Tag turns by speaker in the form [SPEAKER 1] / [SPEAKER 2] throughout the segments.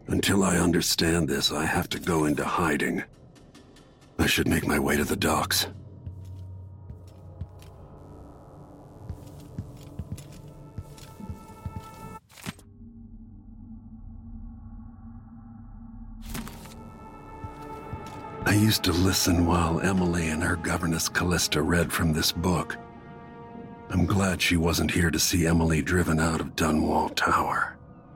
[SPEAKER 1] Until I understand this, I have to go into hiding. I should make my way to the docks. I used to listen while Emily and her governess Callista read from this book. I'm glad she wasn't here to see Emily driven out of Dunwall Tower.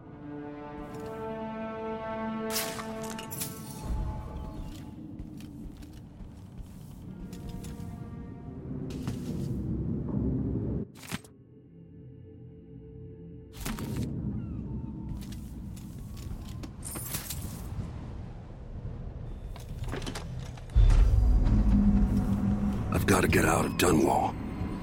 [SPEAKER 1] I've got to get out of Dunwall.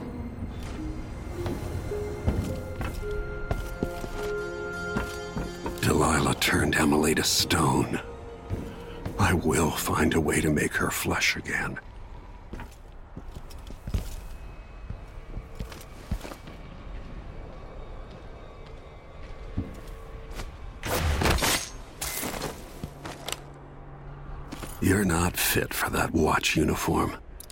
[SPEAKER 1] Delilah turned Emily to stone. I will find a way to make her flesh again. You're not fit for that watch uniform.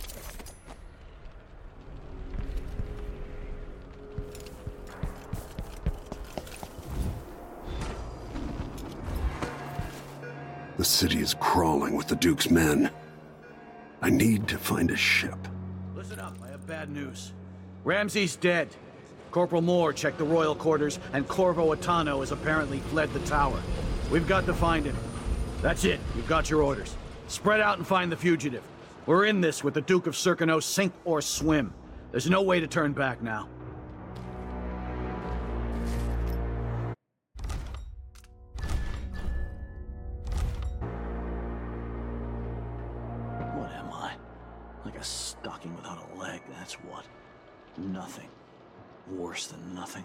[SPEAKER 1] The city is crawling with the Duke's men. I need to find a ship.
[SPEAKER 2] Listen up, I have bad news. Ramsey's dead. Corporal Moore checked the royal quarters, and Corvo Attano has apparently fled the tower. We've got to find him. That's it, you've got your orders. Spread out and find the fugitive. We're in this with the Duke of Circano, sink or swim. There's no way to turn back now.
[SPEAKER 3] What am I? Like a stocking without a leg, that's what. Nothing. Worse than nothing.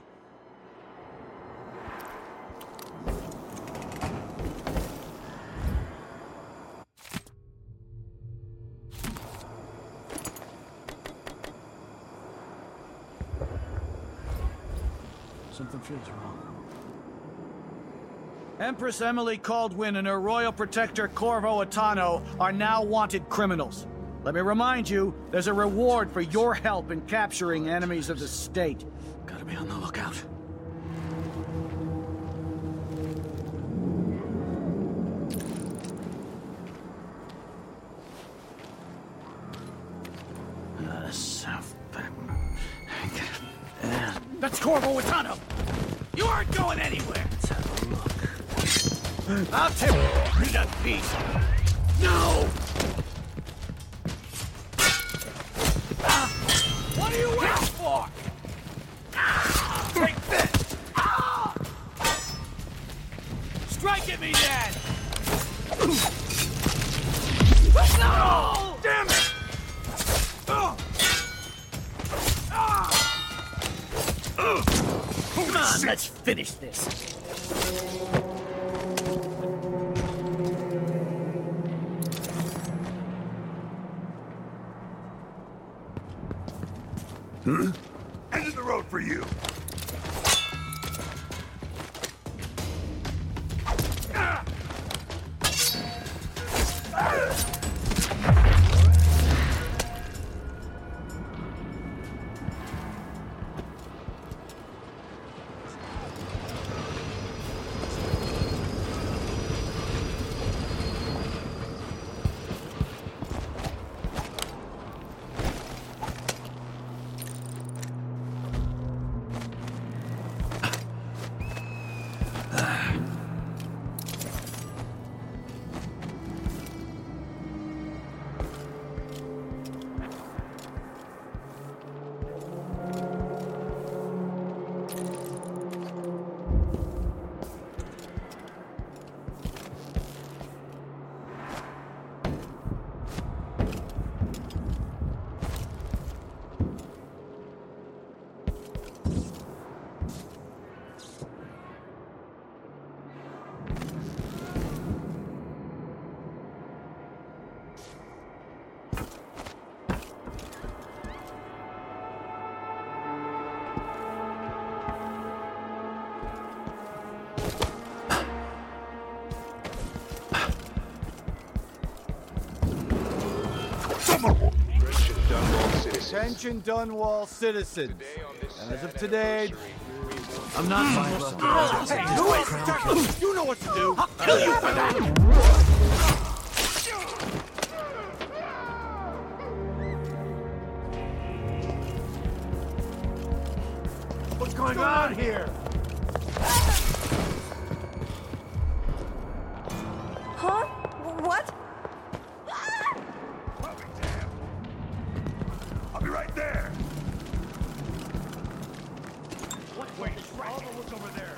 [SPEAKER 3] Something feels wrong.
[SPEAKER 2] Empress Emily Kaldwin and her royal protector Corvo Attano are now wanted criminals. Let me remind you, there's a reward for your help in capturing enemies of the state.
[SPEAKER 3] Gotta be on the lookout.
[SPEAKER 2] That's Corvo Attano! You aren't going anywhere!
[SPEAKER 3] Let's have a look.
[SPEAKER 2] I'll tip you to pieces! No! What are you waiting for? Take this! Strike at me, then! No! Damn it! Come on, let's finish this.
[SPEAKER 1] End of the road for you!
[SPEAKER 4] Dunwall citizens.
[SPEAKER 2] Attention, Dunwall citizens.
[SPEAKER 4] Today on this
[SPEAKER 2] As of
[SPEAKER 4] sad
[SPEAKER 2] today,
[SPEAKER 4] anniversary,
[SPEAKER 2] I'm not my Hey, who is You know what to do. I'll kill you for that. What's going on here?
[SPEAKER 5] Huh? What?
[SPEAKER 1] I'll be right there.
[SPEAKER 2] Wait, look over there.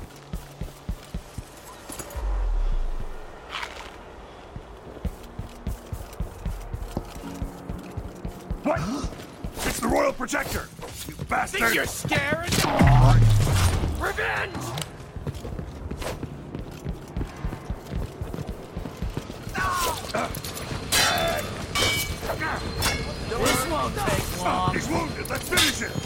[SPEAKER 1] What? It's the Royal Protector! You bastard!
[SPEAKER 2] Think you're scared? Revenge! This won't take long.
[SPEAKER 1] He's wounded! Let's finish it!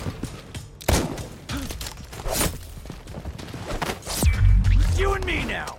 [SPEAKER 2] You and me now.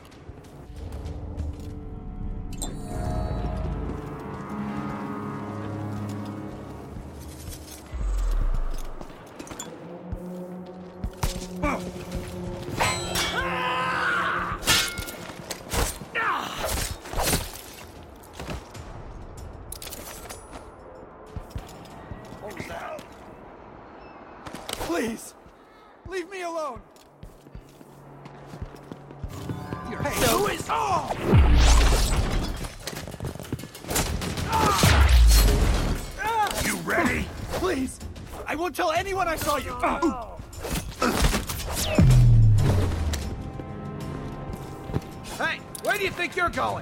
[SPEAKER 2] Please, leave me alone. Hey, who is? Oh!
[SPEAKER 1] You ready?
[SPEAKER 2] Please, I won't tell anyone I saw you. Hey, where do you think you're going?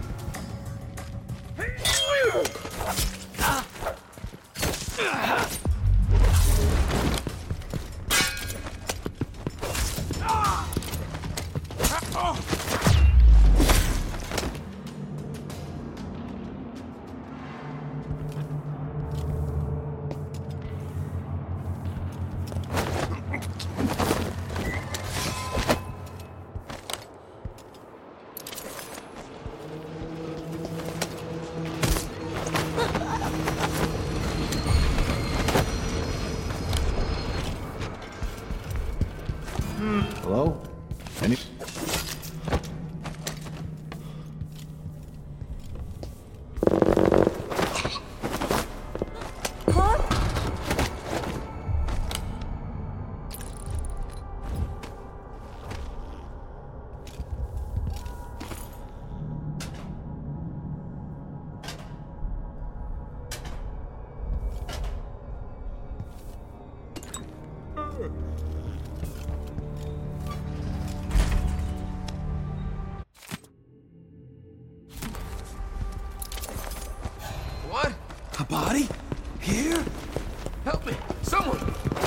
[SPEAKER 3] Hello? Any?
[SPEAKER 5] Huh?
[SPEAKER 6] What? A body? Here? Help me! Someone!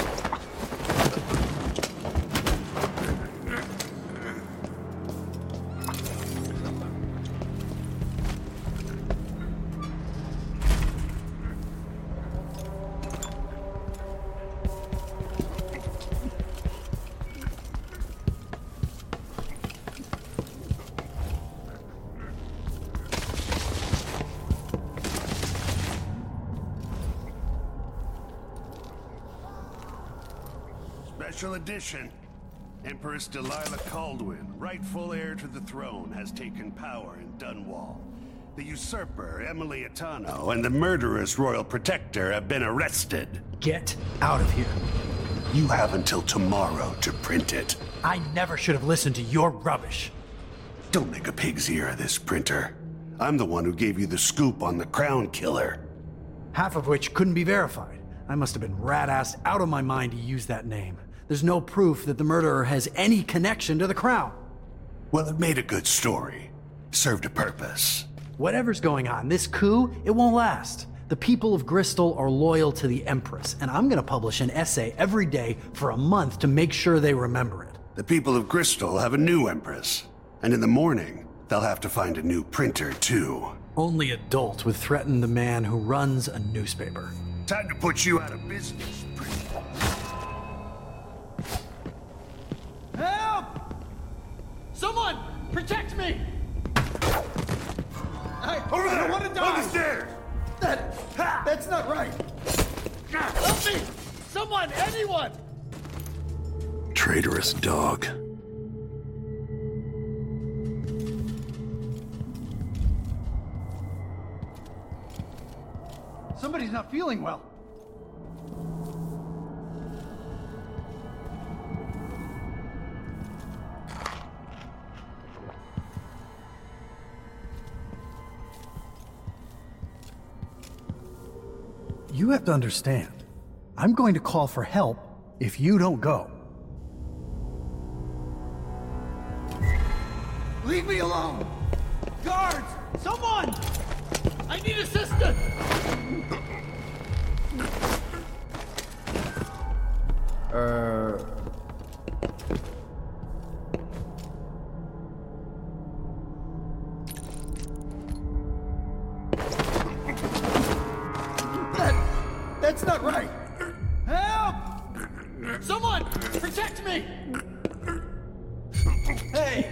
[SPEAKER 1] Special edition. Empress Delilah Kaldwin, rightful heir to the throne, has taken power in Dunwall. The usurper, Emily Atano, and the murderous Royal Protector have been arrested.
[SPEAKER 7] Get out of here.
[SPEAKER 1] You have until tomorrow to print it.
[SPEAKER 7] I never should have listened to your rubbish.
[SPEAKER 1] Don't make a pig's ear of this, printer. I'm the one who gave you the scoop on the Crown Killer.
[SPEAKER 7] Half of which couldn't be verified. I must have been rat-assed out of my mind to use that name. There's no proof that the murderer has any connection to the Crown.
[SPEAKER 1] Well, it made a good story. Served a purpose.
[SPEAKER 7] Whatever's going on, this coup, it won't last. The people of Bristol are loyal to the Empress, and I'm gonna publish an essay every day for a month to make sure they remember it.
[SPEAKER 1] The people of Bristol have a new Empress. And in the morning, they'll have to find a new printer, too.
[SPEAKER 7] Only adults would threaten the man who runs a newspaper.
[SPEAKER 1] Time to put you out of business, printer.
[SPEAKER 2] Help! Someone, protect me! I
[SPEAKER 1] Over there!
[SPEAKER 2] don't want to die!
[SPEAKER 1] On the stairs!
[SPEAKER 2] That's not right! Help me! Someone! Anyone!
[SPEAKER 1] Traitorous dog.
[SPEAKER 2] Somebody's not feeling well.
[SPEAKER 7] You have to understand. I'm going to call for help if you don't go.
[SPEAKER 2] Leave me alone! Guards! Someone! I need assistance! That's not right! Help! Someone! Protect me! Hey!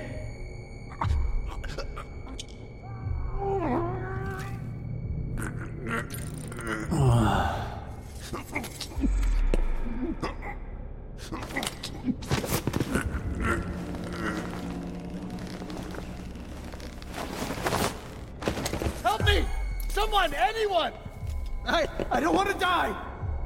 [SPEAKER 2] Help me! Someone! Anyone! I don't want to die!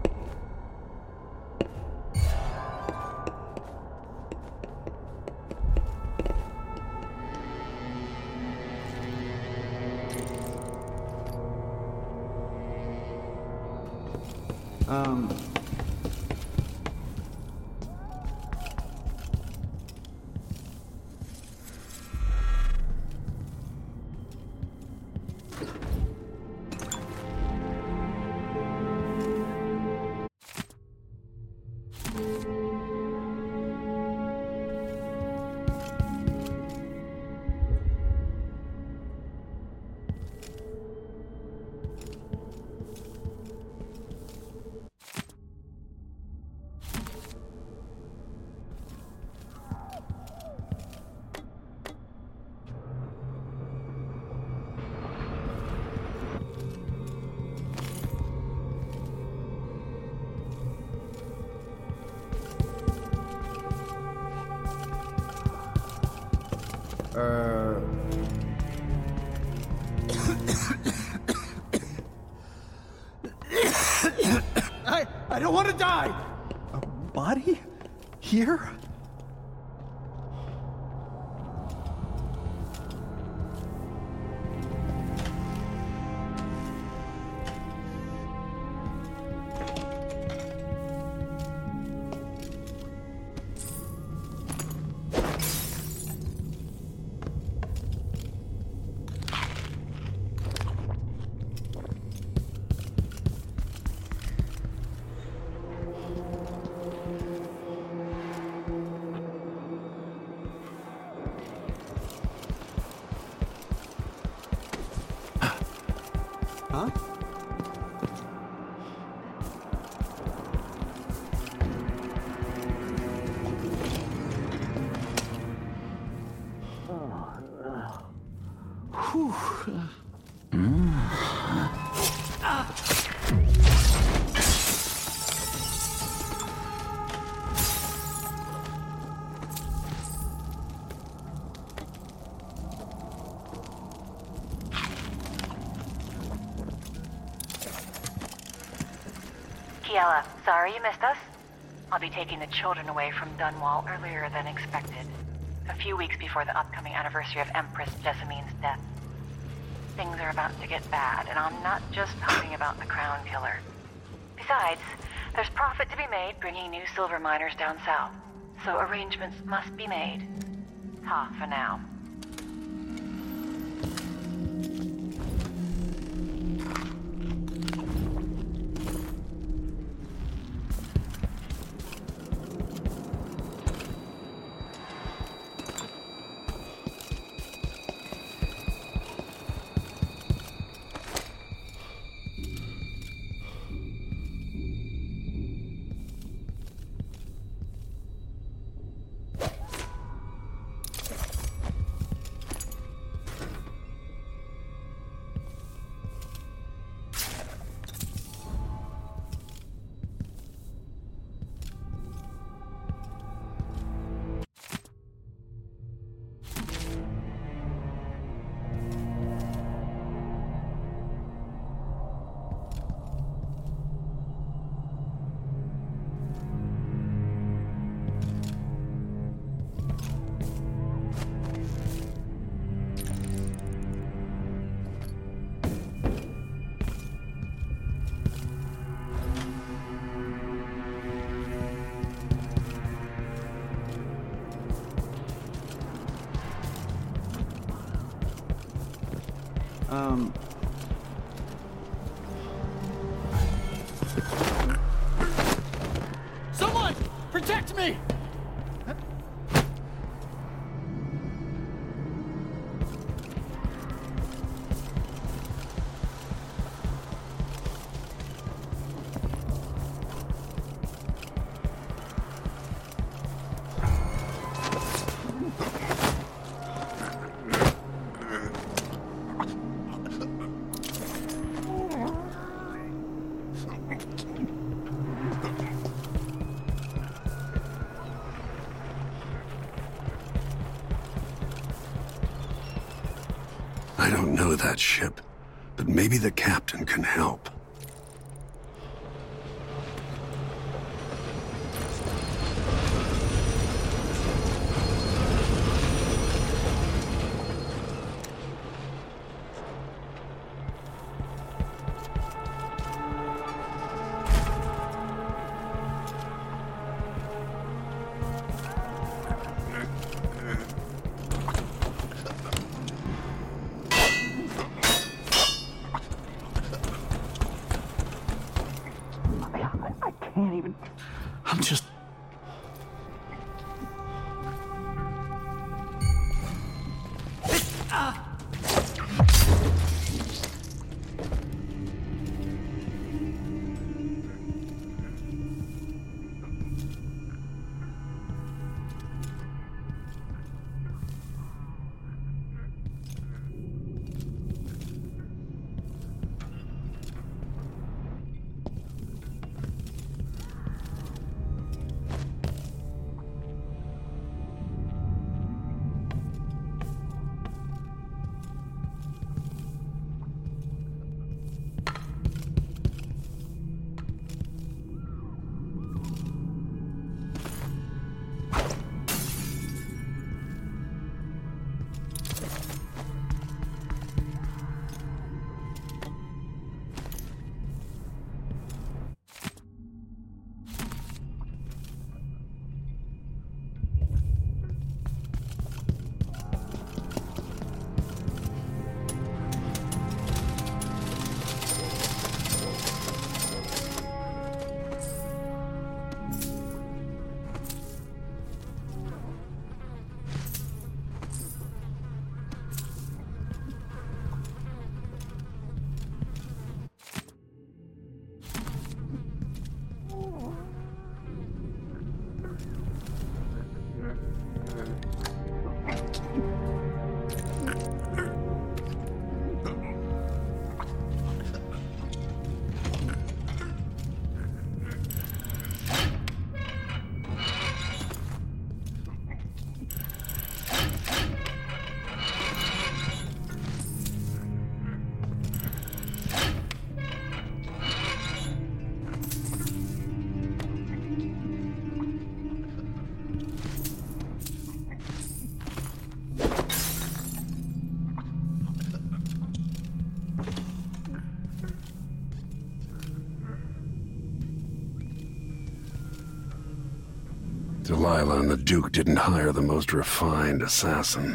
[SPEAKER 2] I don't want to die!
[SPEAKER 7] A body? Here? Huh?
[SPEAKER 4] Kiela, sorry you missed us. I'll be taking the children away from Dunwall earlier than expected. A few weeks before the upcoming anniversary of Empress Jessamine's death. Things are about to get bad, and I'm not just talking about the Crown Killer. Besides, there's profit to be made bringing new silver miners down south. So arrangements must be made. Ta for now.
[SPEAKER 2] Someone! Protect me!
[SPEAKER 1] I don't know that ship, but maybe the captain can help.
[SPEAKER 3] I'm just... Delilah and the Duke didn't hire the most refined assassin.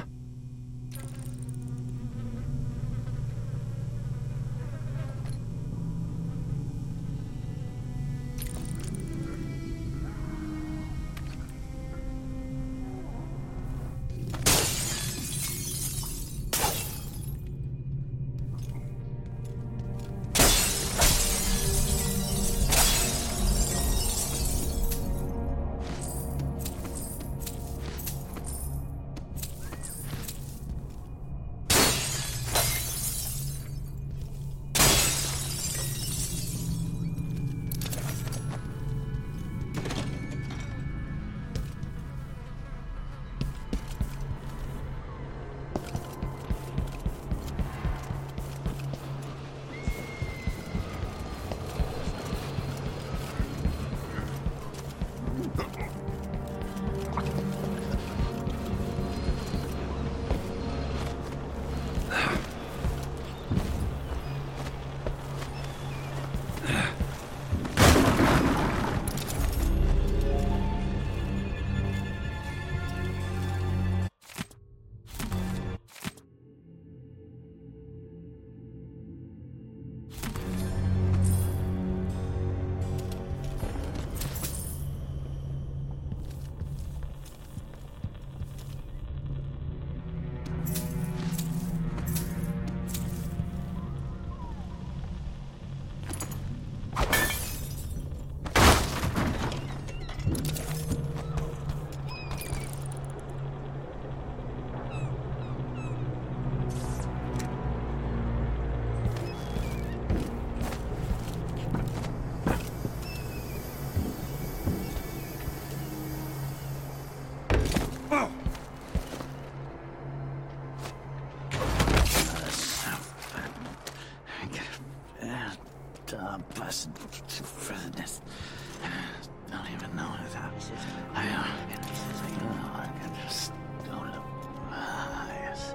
[SPEAKER 3] for this. Don't even know what that is. I can just go to yes.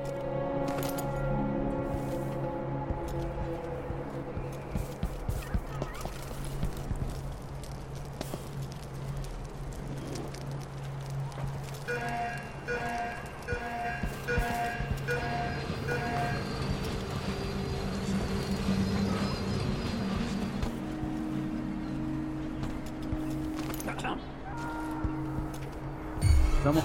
[SPEAKER 2] Someone...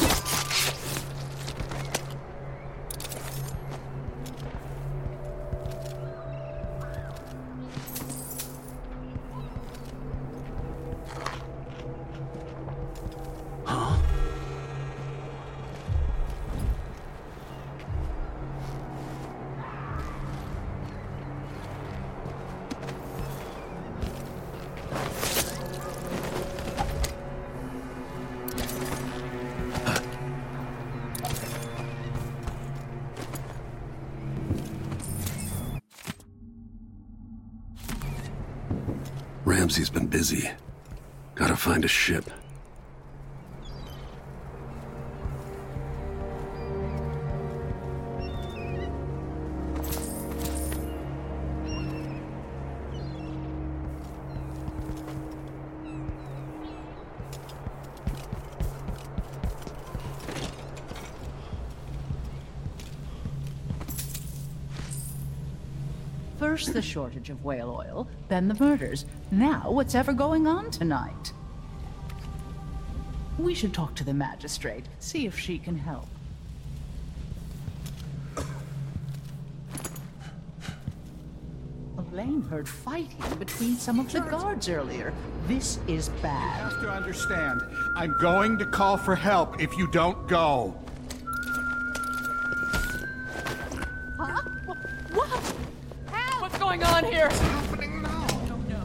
[SPEAKER 1] Ramsey's been busy. Gotta find a ship.
[SPEAKER 8] First the shortage of whale oil, then the murders. Now what's ever going on tonight? We should talk to the magistrate, see if she can help. Elaine heard fighting between some of the guards earlier. This is bad.
[SPEAKER 9] You have to understand. I'm going to call for help if you don't go.
[SPEAKER 8] Huh? What? Help! What's going on here?
[SPEAKER 9] What's happening now?
[SPEAKER 8] I don't know.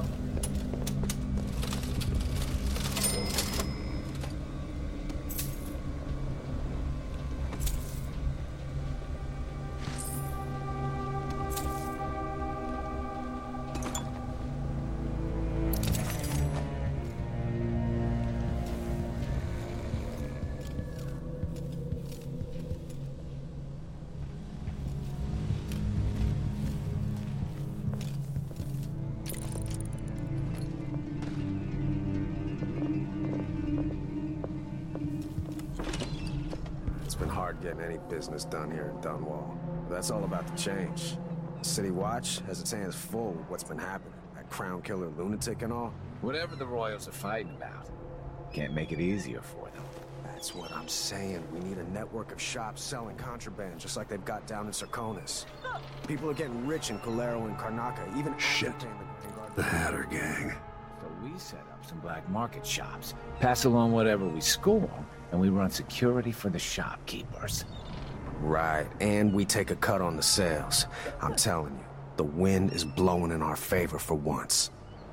[SPEAKER 10] It's been hard getting any business done here in Dunwall. But that's all about to change. City Watch has its hands full with what's been happening. That crown killer lunatic and all.
[SPEAKER 11] Whatever the Royals are fighting about, can't make it easier for them.
[SPEAKER 10] That's what I'm saying. We need a network of shops selling contraband, just like they've got down in Sarkonis. People are getting rich in Colero and Karnaca, even...
[SPEAKER 1] Shit. The Hatter gang.
[SPEAKER 11] So we set up some black market shops, pass along whatever we score, and we run security for the shopkeepers.
[SPEAKER 10] Right, and we take a cut on the sales. I'm telling you, the wind is blowing in our favor for once.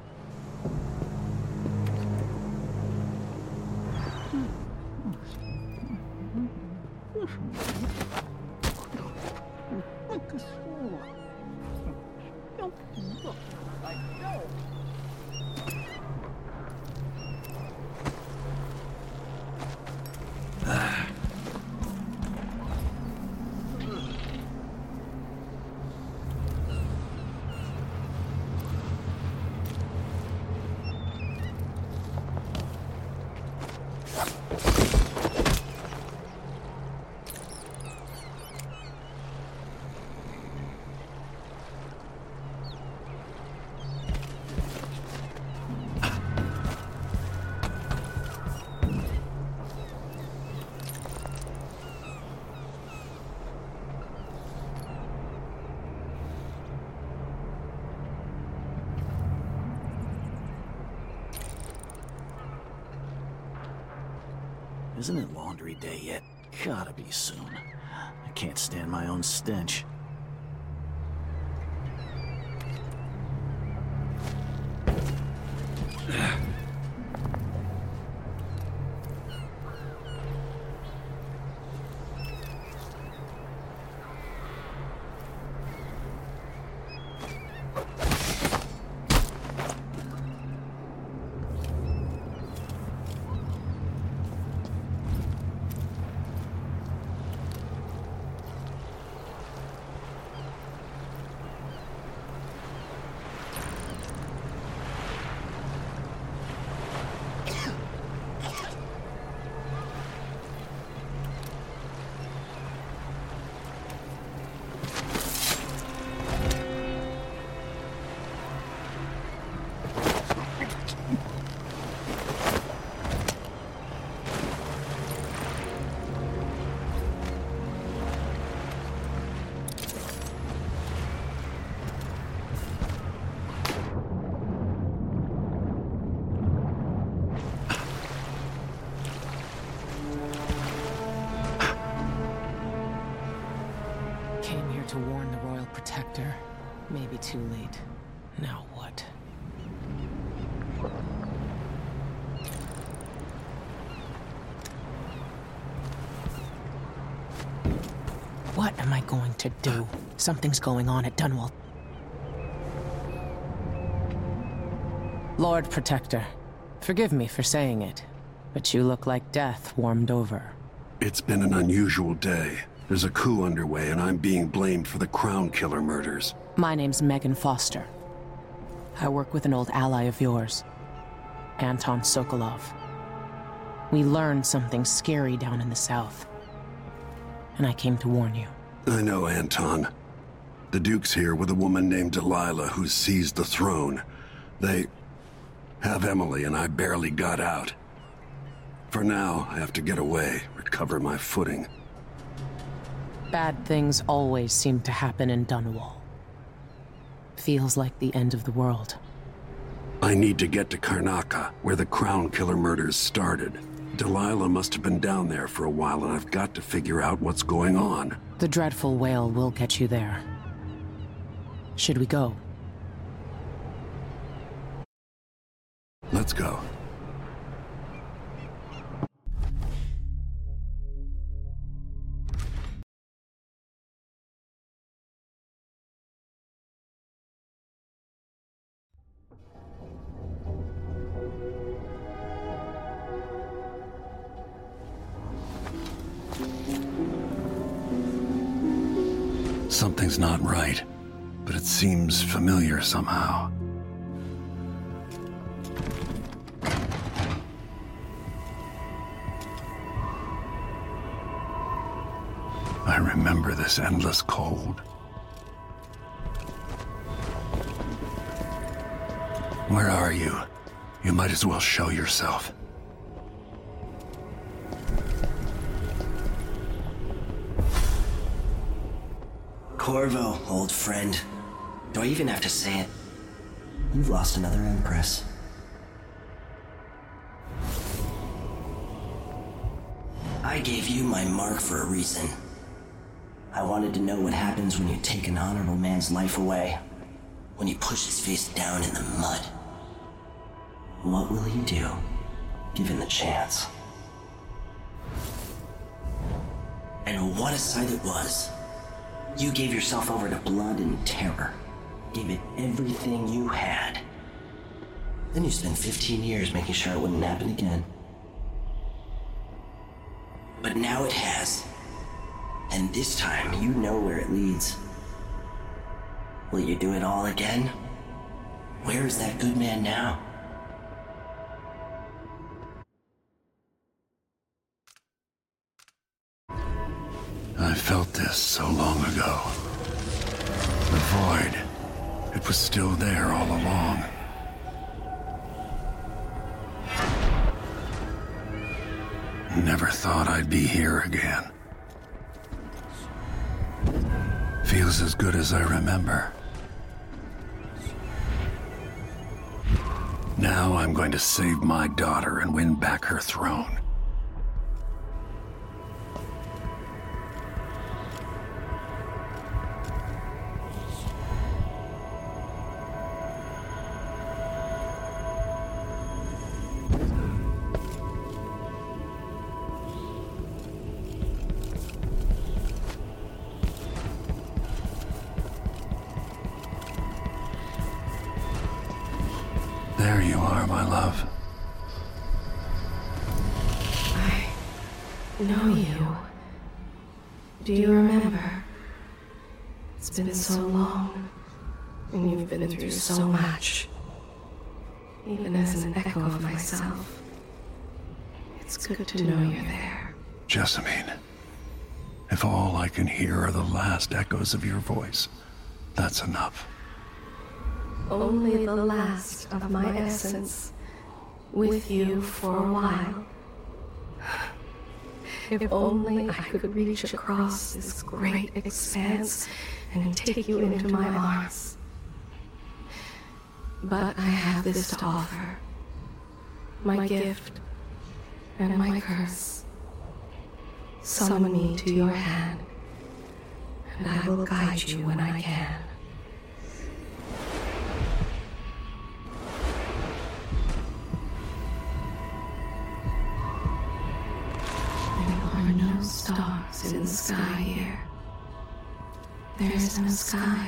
[SPEAKER 3] Isn't it laundry day yet? Gotta be soon. I can't stand my own stench.
[SPEAKER 12] to warn the Royal Protector. Maybe too late. Now what? What am I going to do? Something's going on at Dunwall. Lord Protector, forgive me for saying it, but you look like death warmed over.
[SPEAKER 1] It's been an unusual day. There's a coup underway, and I'm being blamed for the Crown Killer murders.
[SPEAKER 12] My name's Megan Foster. I work with an old ally of yours, Anton Sokolov. We learned something scary down in the south, and I came to warn you.
[SPEAKER 1] I know Anton. The Duke's here with a woman named Delilah who seized the throne. They have Emily, and I barely got out. For now, I have to get away, recover my footing.
[SPEAKER 12] Bad things always seem to happen in Dunwall. Feels like the end of the world.
[SPEAKER 1] I need to get to Karnaca, where the Crown Killer murders started. Delilah must have been down there for a while, and I've got to figure out what's going on.
[SPEAKER 12] The dreadful whale will get you there. Should we go?
[SPEAKER 1] Let's go. Something's not right, but it seems familiar somehow. I remember this endless cold. Where are you? You might as well show yourself.
[SPEAKER 13] Corvo, old friend. Do I even have to say it? You've lost another Empress. I gave you my mark for a reason. I wanted to know what happens when you take an honorable man's life away. When you push his face down in the mud. What will you do, given the chance? And what a sight it was. You gave yourself over to blood and terror. Gave it everything you had. Then you spent 15 years making sure it wouldn't happen again. But now it has. And this time, you know where it leads. Will you do it all again? Where is that good man now?
[SPEAKER 1] I felt this so long ago. The void. It was still there all along. Never thought I'd be here again. Feels as good as I remember. Now I'm going to save my daughter and win back her throne. There you are, my love.
[SPEAKER 14] I know you. Do you remember? It's been so long, and you've been through so much. Even as an echo of myself, it's good to know you're there.
[SPEAKER 1] Jessamine, if all I can hear are the last echoes of your voice, that's enough.
[SPEAKER 14] Only the last of my essence, with you for a while. If only I could reach across this great expanse and take you into my arms. But I have this to offer. My gift and my curse. Summon me to your hand, and I will guide you when I can. There are no stars in the sky here. There is no sky.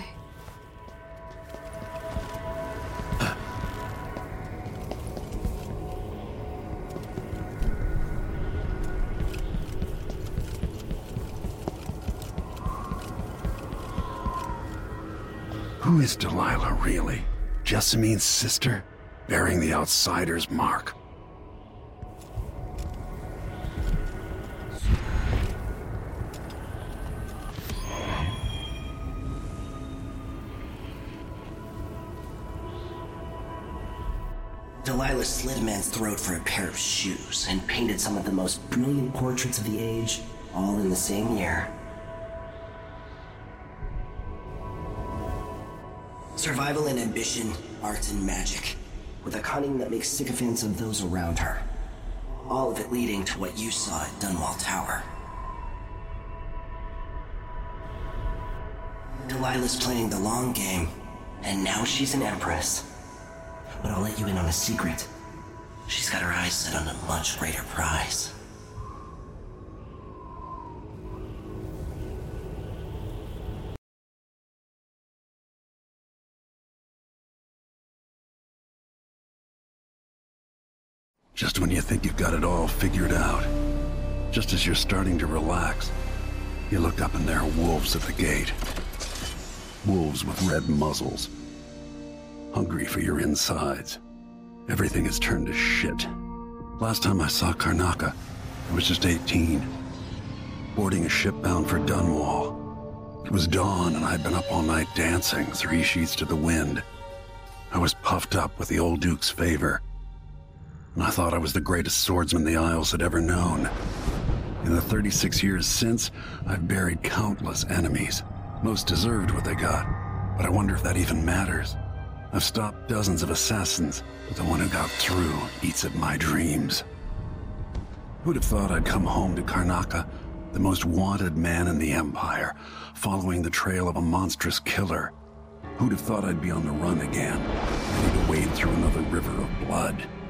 [SPEAKER 1] Who is Delilah, really? Jessamine's sister? Bearing the outsider's mark.
[SPEAKER 13] Delilah slit a man's throat for a pair of shoes and painted some of the most brilliant portraits of the age, all in the same year. Survival and ambition, art and magic, with a cunning that makes sycophants of those around her. All of it leading to what you saw at Dunwall Tower. Delilah's playing the long game, and now she's an empress. But I'll let you in on a secret. She's got her eyes set on a much greater prize.
[SPEAKER 1] Just when you think you've got it all figured out, just as you're starting to relax, you look up and there are wolves at the gate. Wolves with red muzzles. Hungry for your insides. Everything has turned to shit. Last time I saw Karnaca, I was just 18. Boarding a ship bound for Dunwall. It was dawn and I'd been up all night dancing, 3 sheets to the wind. I was puffed up with the old Duke's favor. And I thought I was the greatest swordsman the Isles had ever known. In the 36 years since, I've buried countless enemies. Most deserved what they got, but I wonder if that even matters. I've stopped dozens of assassins, but the one who got through eats at my dreams. Who'd have thought I'd come home to Karnaca, the most wanted man in the Empire, following the trail of a monstrous killer? Who'd have thought I'd be on the run again, ready to wade through another river of blood?